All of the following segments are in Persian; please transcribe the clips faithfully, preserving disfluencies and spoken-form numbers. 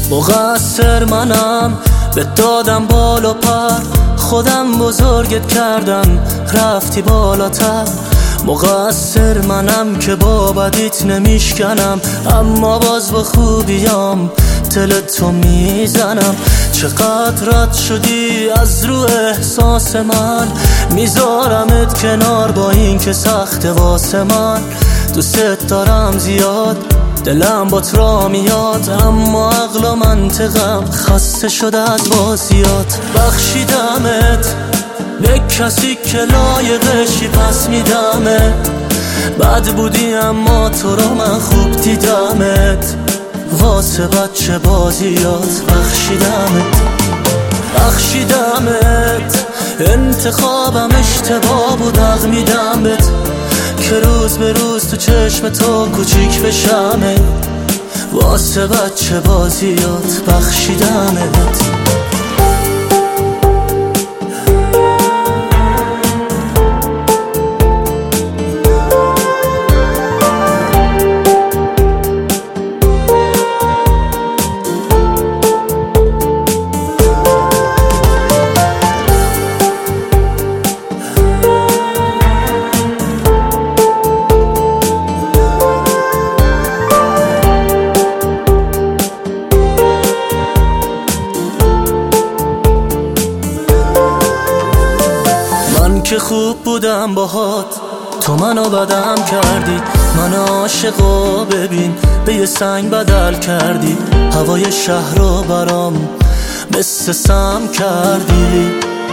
مقصر منم، به دادم بال و پر، خودم بزرگت کردم رفتی بالاتر. مقصر منم که با بدیت نمیشکنم، اما باز با خوبیام دل تو میزنم. چقدر رد شدی از رو احساس من، میذارمت کنار با این که سخت واسه من. دوست دارم زیاد، دلم با را میاد، اما عقل و منطقم خسته شده از بازیات. بخشیدمت به کسی که لایقشی، پس میدمت. بد بودی اما تو رو من خوب دیدمت، واسه بچه بازیات. بخشیدمت بخشیدمت انتخابم اشتباه بود، حق میدمت که روز به روز تو چشم تو کوچیک بشمه، واسه بچه بازیات. بخشیدمت که خوب بودم باهات، تو منو بدم کردی. من عاشقو ببین به یه سنگ بدل کردی، هوای شهر رو برام مثل سم کردی.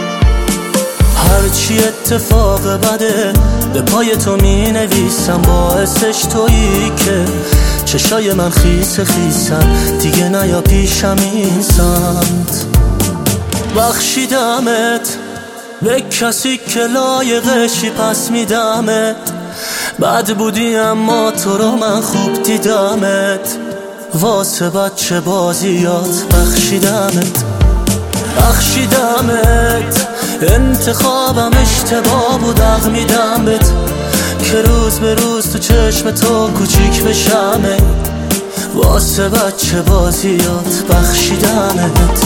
هرچی اتفاق بده به پای تو می نویسم، باعثش تویی که چشای من خیس خیسن، دیگه نیا پیشم این سمت. بخشیدمت به کسی که لایقشی، پس میدمت. بد بودی اما تو رو من خوب دیدمت، واسه بچه بازیات. بخشیدمت بخشیدمت انتخابم اشتباه بود، حق میدمت که روز به روز تو چشم تو کوچیک بشمه، واسه بچه بازیات. بخشیدمت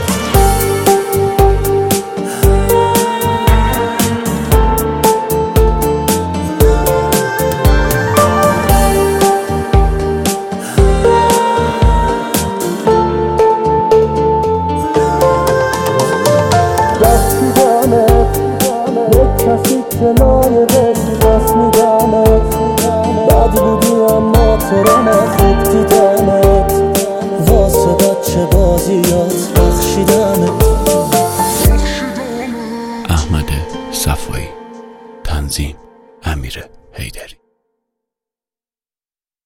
کسی که لایقشی، بس میدمت. بد بودی اما تو رو من خوب دیدمت، واسه بچه بازیات. بخشیدمت. احمد صفایی، تنظیم امیر حیدری.